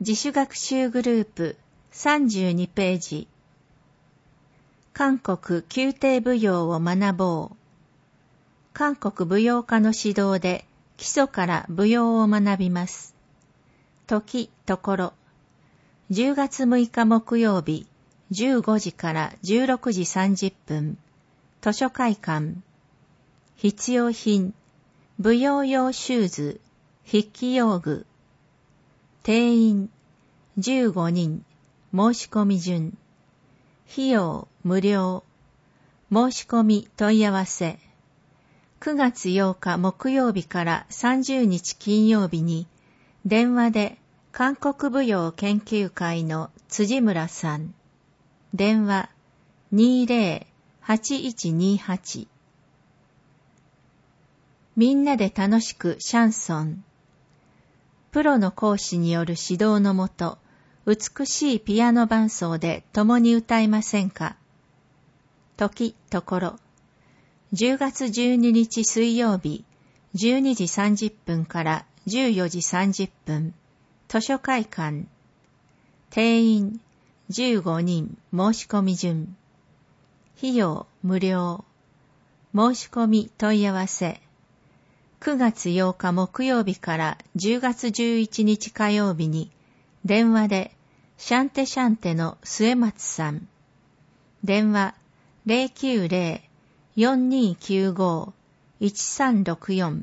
自主学習グループ32ページ。韓国宮廷舞踊を学ぼう。韓国舞踊家の指導で基礎から舞踊を学びます。時、ところ。10月6日木曜日、15時から16時30分。図書会館。必要品。舞踊用シューズ。筆記用具。定員。15人。申し込み順。費用無料。申し込み問い合わせ。9月8日木曜日から30日金曜日に電話で韓国舞踊研究会の辻村さん。電話 20-8128。みんなで楽しくシャンソン。プロの講師による指導のもと、美しいピアノ伴奏で共に歌いませんか。時、ところ。10月12日水曜日、12時30分から14時30分、図書会館。定員、15人、申し込み順。費用、無料。申し込み問い合わせ。9月8日木曜日から10月11日火曜日に、電話で、シャンテシャンテの末松さん。電話090-4295-1364。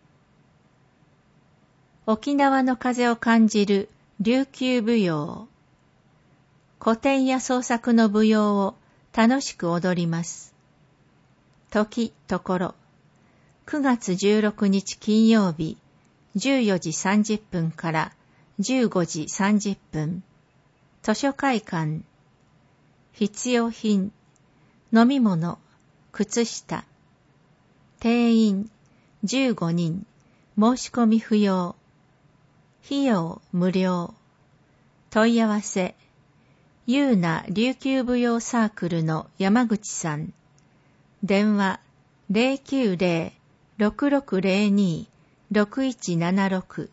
沖縄の風を感じる琉球舞踊。古典や創作の舞踊を楽しく踊ります。時、ところ。9月16日金曜日、14時30分から15時30分。図書会館。必要品。飲み物。靴下。定員。15人。申し込み不要。費用無料。問い合わせ。ゆうな琉球舞踊サークルの山口さん。電話。090-6602-6176。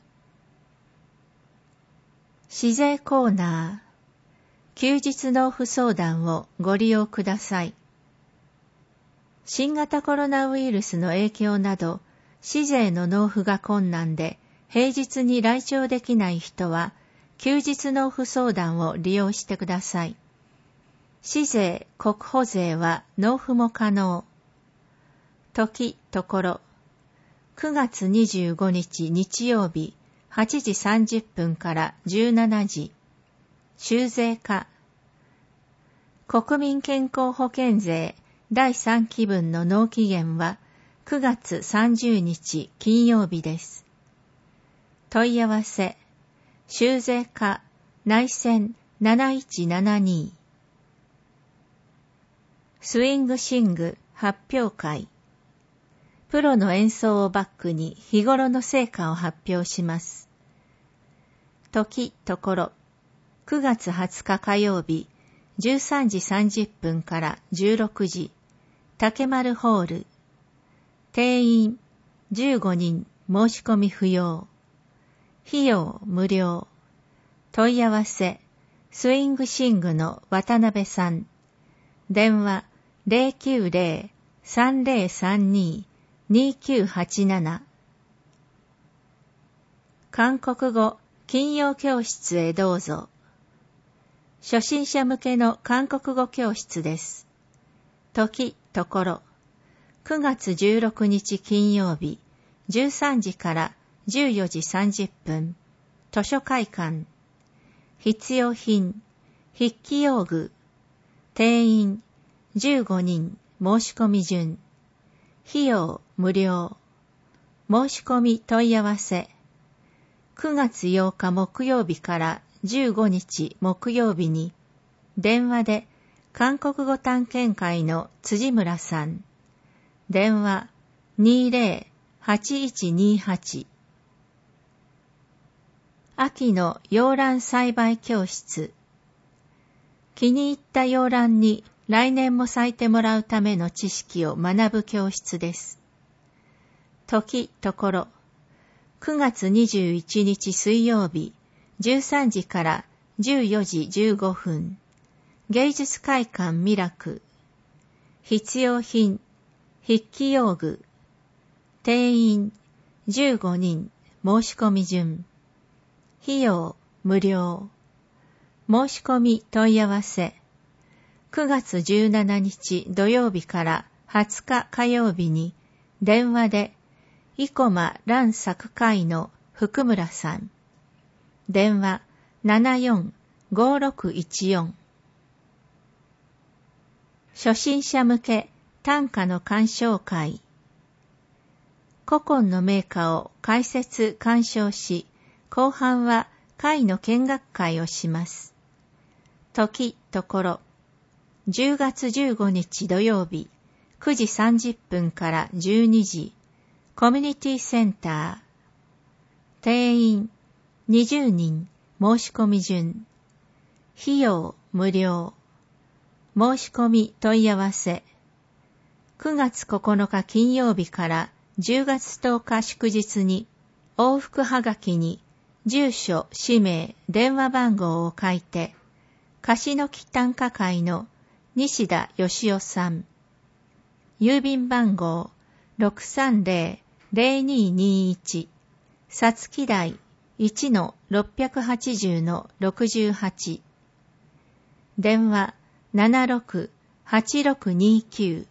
市税コーナー。休日納付相談をご利用ください。新型コロナウイルスの影響など、市税の納付が困難で、平日に来庁できない人は、休日納付相談を利用してください。市税、国保税は納付も可能。時、ところ。9月25日日曜日、8時30分から17時。修税課。国民健康保険税第3期分の納期限は9月30日金曜日です。問い合わせ。修税課内線7172。スイングシング発表会。プロの演奏をバックに日頃の成果を発表します。時、ところ。9月20日火曜日、13時30分から16時、竹丸ホール。定員、15人、申し込み不要。費用、無料。問い合わせ、スイングシングの渡辺さん。電話、090-3032-2987。韓国語、金曜教室へどうぞ。初心者向けの韓国語教室です。時、ところ。9月16日金曜日、13時から14時30分。図書会館。必要品。筆記用具。定員。15人。申し込み順。費用無料。申し込み問い合わせ。9月8日木曜日から15日木曜日に電話で韓国語探検会の辻村さん。電話 20-8128。秋の洋蘭栽培教室。気に入った洋蘭に来年も咲いてもらうための知識を学ぶ教室です。時、ところ。9月21日水曜日、 13時から14時15分。芸術会館ミラク。必要品、筆記用具。定員15人、申し込み順。費用無料。申し込み問い合わせ。9月17日土曜日から20日火曜日に電話で生駒蘭作会の福村さん。電話745614。初心者向け短歌の鑑賞会。古今の名家を解説鑑賞し、後半は会の見学会をします。時、ところ。10月15日土曜日、9時30分から12時、コミュニティセンター。定員20人、申し込み順。費用無料。申し込み問い合わせ。9月9日金曜日から10月10日祝日に、往復はがきに、住所、氏名、電話番号を書いて、樫の木短歌会の西田義夫さん。郵便番号 630-0221。さつき台 1-680-68。電話76-8629。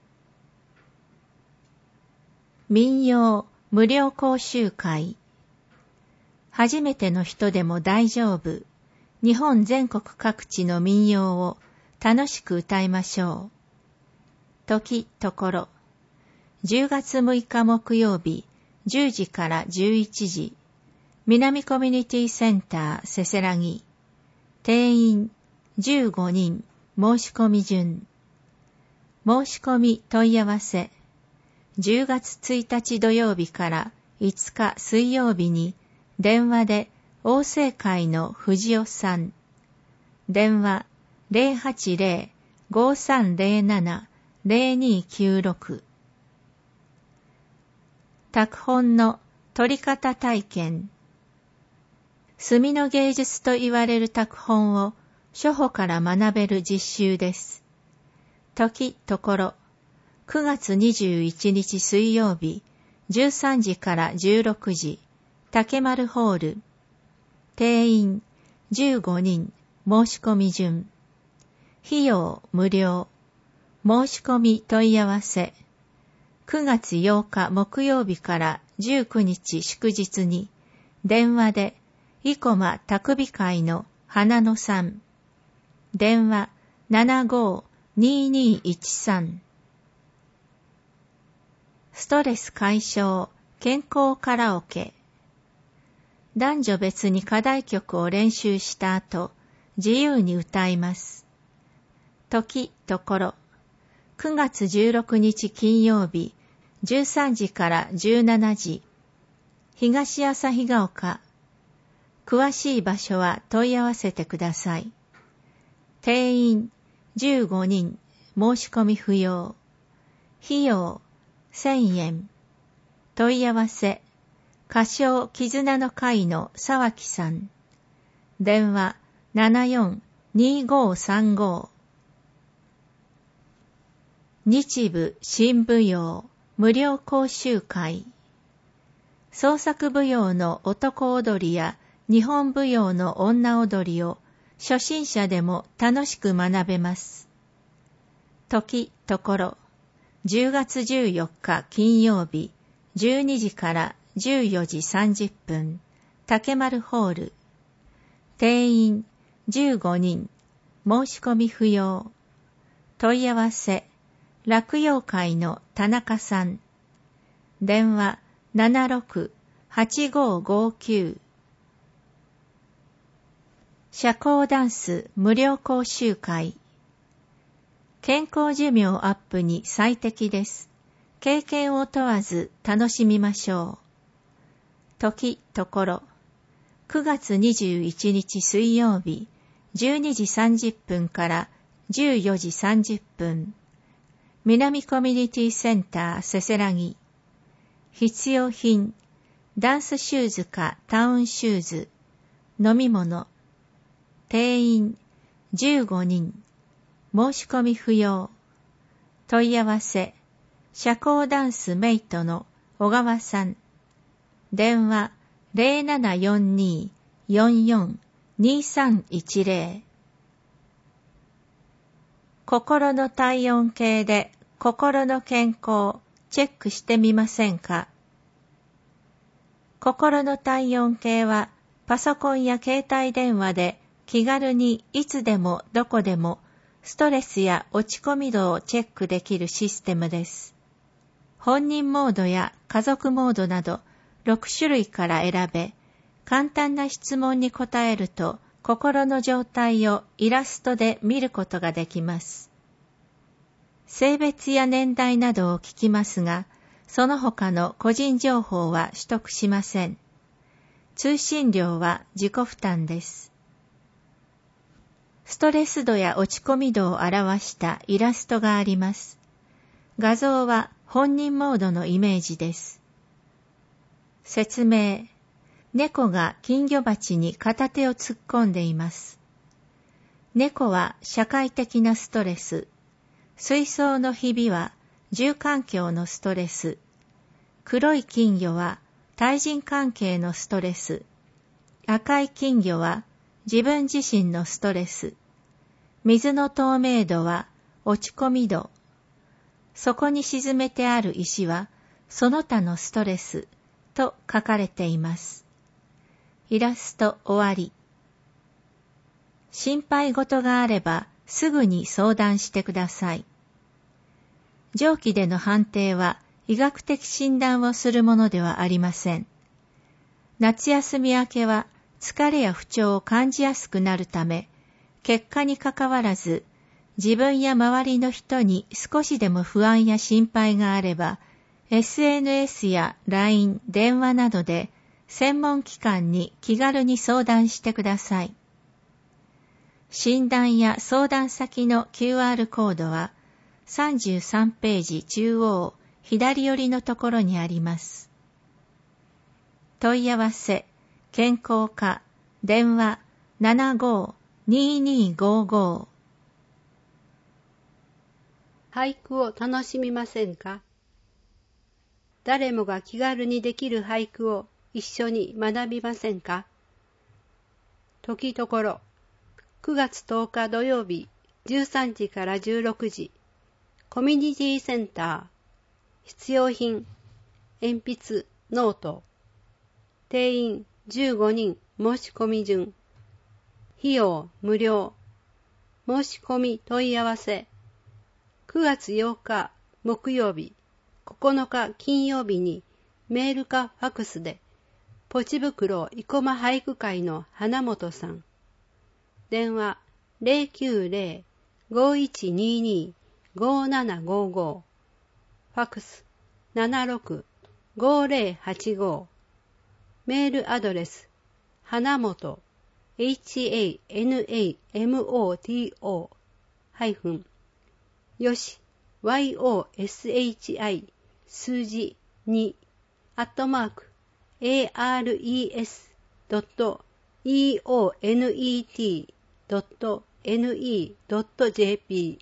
民謡無料講習会。初めての人でも大丈夫。日本全国各地の民謡を楽しく歌いましょう。時、ところ。10月6日木曜日、10時から11時。南コミュニティセンターせせらぎ。定員15人、申し込み順。申し込み問い合わせ。10月1日土曜日から5日水曜日に電話で旺盛会の藤尾さん。電話080-5307-0296。拓本の取り方体験。墨の芸術と言われる拓本を初歩から学べる実習です。時、ところ。9月21日水曜日、13時から16時、竹丸ホール。定員15人、申し込み順。費用無料。申し込み問い合わせ。9月8日木曜日から19日祝日に、電話で、生駒匠美会の花野さん。電話75-2213。ストレス解消、健康カラオケ。男女別に課題曲を練習した後、自由に歌います。時、ところ。9月16日金曜日、13時から17時。東旭ヶ丘。詳しい場所は問い合わせてください。定員15人、申し込み不要。費用1000円。問い合わせ。歌唱絆の会の沢木さん。電話74-2535。日舞新舞踊無料講習会。創作舞踊の男踊りや日本舞踊の女踊りを初心者でも楽しく学べます。時、ところ。10月14日金曜日、12時から14時30分、竹丸ホール。定員15人、申し込み不要。問い合わせ、落葉会の田中さん。電話76-8559。社交ダンス無料講習会。健康寿命アップに最適です。経験を問わず楽しみましょう。時、ところ。9月21日水曜日、12時30分から14時30分。南コミュニティセンターせせらぎ。必要品、ダンスシューズかタウンシューズ。 飲み物。定員15人。申し込み不要。問い合わせ。社交ダンスメイトの小川さん。電話0742-44-2310。心の体温計で心の健康チェックしてみませんか？心の体温計はパソコンや携帯電話で気軽にいつでもどこでもストレスや落ち込み度をチェックできるシステムです。本人モードや家族モードなど6種類から選べ、簡単な質問に答えると心の状態をイラストで見ることができます。性別や年代などを聞きますが、その他の個人情報は取得しません。通信料は自己負担です。ストレス度や落ち込み度を表したイラストがあります。画像は本人モードのイメージです。説明。猫が金魚鉢に片手を突っ込んでいます。猫は社会的なストレス。水槽のひびは住環境のストレス。黒い金魚は対人関係のストレス。赤い金魚は自分自身のストレス。水の透明度は落ち込み度。そこに沈めてある石はその他のストレスと書かれています。イラスト終わり。心配事があればすぐに相談してください。上記での判定は医学的診断をするものではありません。夏休み明けは疲れや不調を感じやすくなるため、結果にかかわらず自分や周りの人に少しでも不安や心配があれば、SNS や LINE、電話などで専門機関に気軽に相談してください。診断や相談先の QR コードは33ページ中央左寄りのところにあります。問い合わせ、健康課、電話75-2255。 俳句を楽しみませんか？誰もが気軽にできる俳句を一緒に学びませんか？時ところ、9月10日土曜日13時から16時、コミュニティセンター、必要品、鉛筆、ノート、定員15人申し込み順、費用無料、申し込み問い合わせ、9月8日木曜日、9日金曜日にメールかファクスで、ポチ袋生駒俳句会の花本さん。電話090-5122-5755。ファクス76-5085。メールアドレス、花本、HANAMOTO- よし、YOSHI 数字2 @ares.eonet.ne.jp。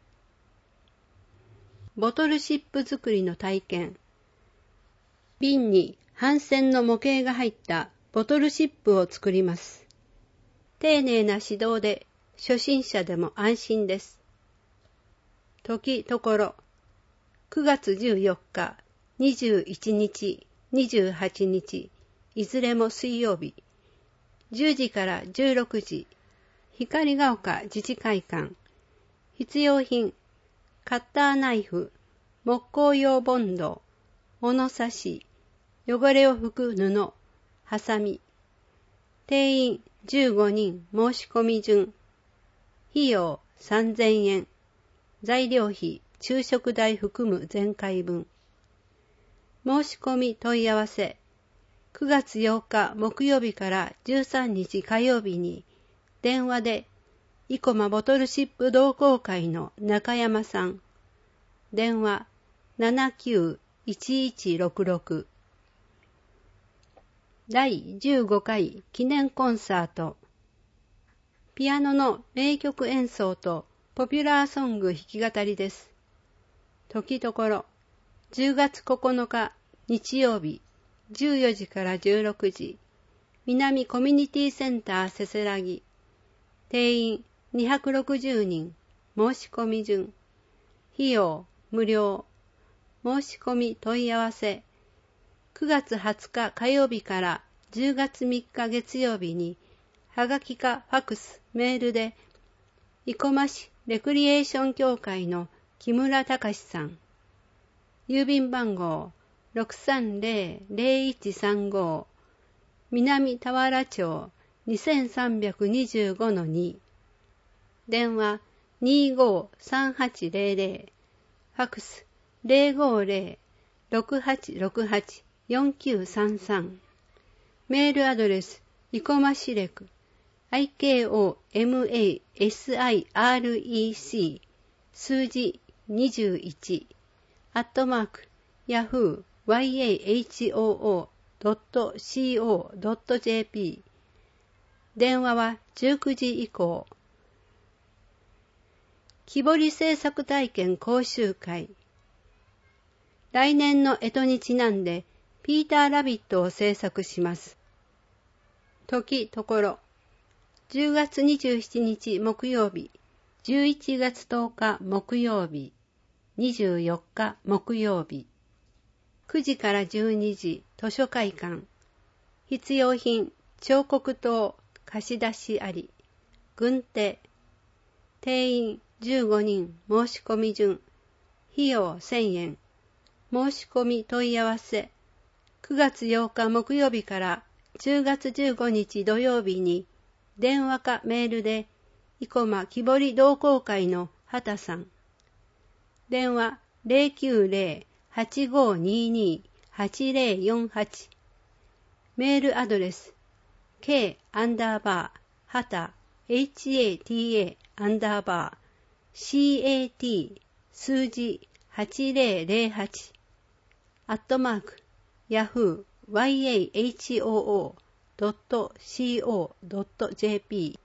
ボトルシップ作りの体験。瓶に帆船の模型が入ったボトルシップを作ります。丁寧な指導で初心者でも安心です。時ところ、9月14日、21日、28日、いずれも水曜日、10時から16時、光が丘自治会館。必要品、カッターナイフ、木工用ボンド、物差し、汚れを拭く布、ハサミ。定員15人申し込み順。費用3000円。材料費、昼食代含む全回分。申し込み問い合わせ。9月8日木曜日から13日火曜日に電話で生駒ボトルシップ同好会の中山さん。電話79-1166。 第15回記念コンサート。ピアノの名曲演奏とポピュラーソング弾き語りです。時ところ、10月9日日曜日、14時から16時、南コミュニティセンターせせらぎ。定員260人、申し込み順。費用無料。申し込み問い合わせ。9月20日火曜日から10月3日月曜日に、はがきかファクス、メールで、生駒市レクリエーション協会の木村隆さん。郵便番号 630-0135 南田原町 2325-2 電話253800ファクス 050-6868-4933 メールアドレス生駒市レクIKOMASIREC 数字21@yahoo.co.jp 電話は19時以降。木彫り制作体験講習会。来年の干支にちなんでピーターラビットを制作します。時ところ、10月27日木曜日、11月10日木曜日、24日木曜日、9時から12時図書会館。必要品、彫刻刀、貸し出しあり。軍手。定員15人、申し込み順。費用1000円。申し込み問い合わせ。9月8日木曜日から10月15日土曜日に、電話かメールで、生駒木彫り同好会の畑さん。電話090-8522-8048。メールアドレス k_hata hata_cat 数字8008@yahoo.co.jp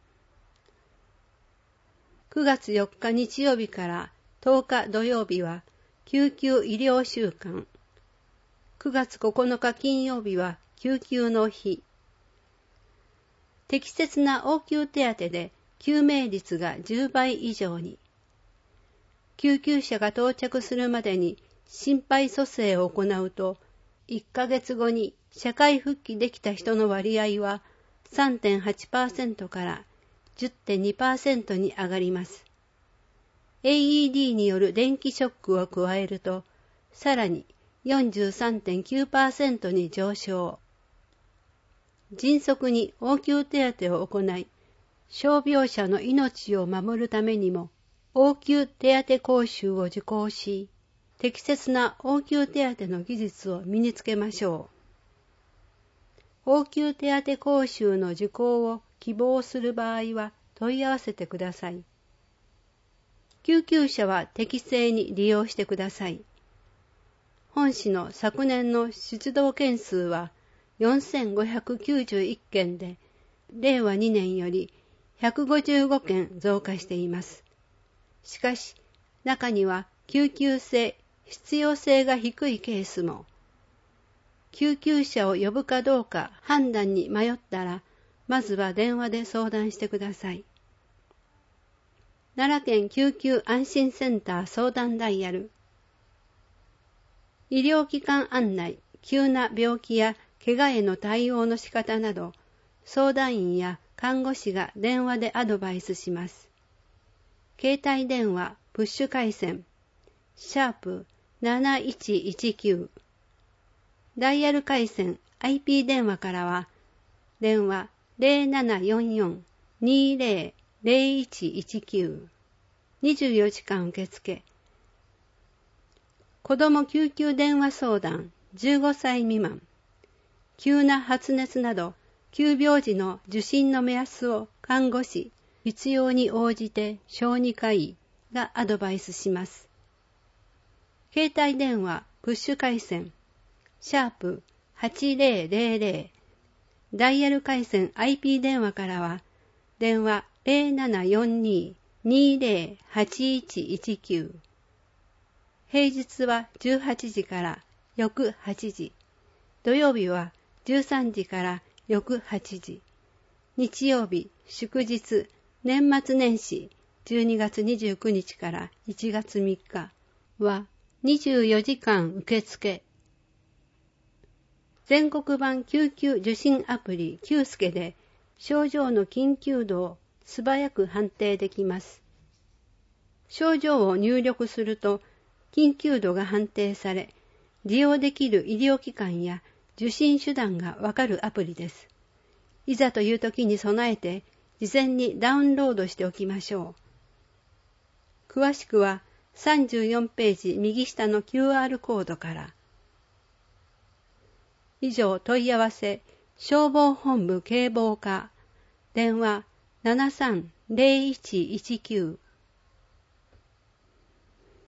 9月4日日曜日から10日土曜日は救急医療週間。9月9日金曜日は救急の日。適切な応急手当で救命率が10倍以上に。救急車が到着するまでに心肺蘇生を行うと、1ヶ月後に社会復帰できた人の割合は 3.8% から 10.2% に上がります。AED による電気ショックを加えると、さらに 43.9% に上昇。迅速に応急手当を行い、傷病者の命を守るためにも、応急手当講習を受講し、適切な応急手当の技術を身につけましょう。応急手当講習の受講を希望する場合は問い合わせてください。救急車は適正に利用してください。本市の昨年の出動件数は4591件で、令和2年より155件増加しています。しかし、中には救急性、必要性が低いケースも。救急車を呼ぶかどうか判断に迷ったら、まずは電話で相談してください。奈良県救急安心センター相談ダイヤル。医療機関案内、急な病気や怪我への対応の仕方など、相談員や看護師が電話でアドバイスします。携帯電話、プッシュ回線、#7119。ダイヤル回線、IP 電話からは、電話0744-200119。24時間受付。子ども救急電話相談、15歳未満。急な発熱など、急病時の受診の目安を看護師、必要に応じて小児科医がアドバイスします。携帯電話プッシュ回線、#8000、 ダイヤル回線 IP 電話からは、電話 0742-208119。平日は18時から翌8時。土曜日は13時から翌8時。日曜日、祝日、年末年始、12月29日から1月3日は24時間受付。全国版救急受診アプリ Q スケで症状の緊急度を素早く判定できます。症状を入力すると緊急度が判定され、利用できる医療機関や受診手段がわかるアプリです。いざという時に備えて事前にダウンロードしておきましょう。詳しくは34ページ右下の QR コードから。以上問い合わせ、消防本部警防課、電話73-0119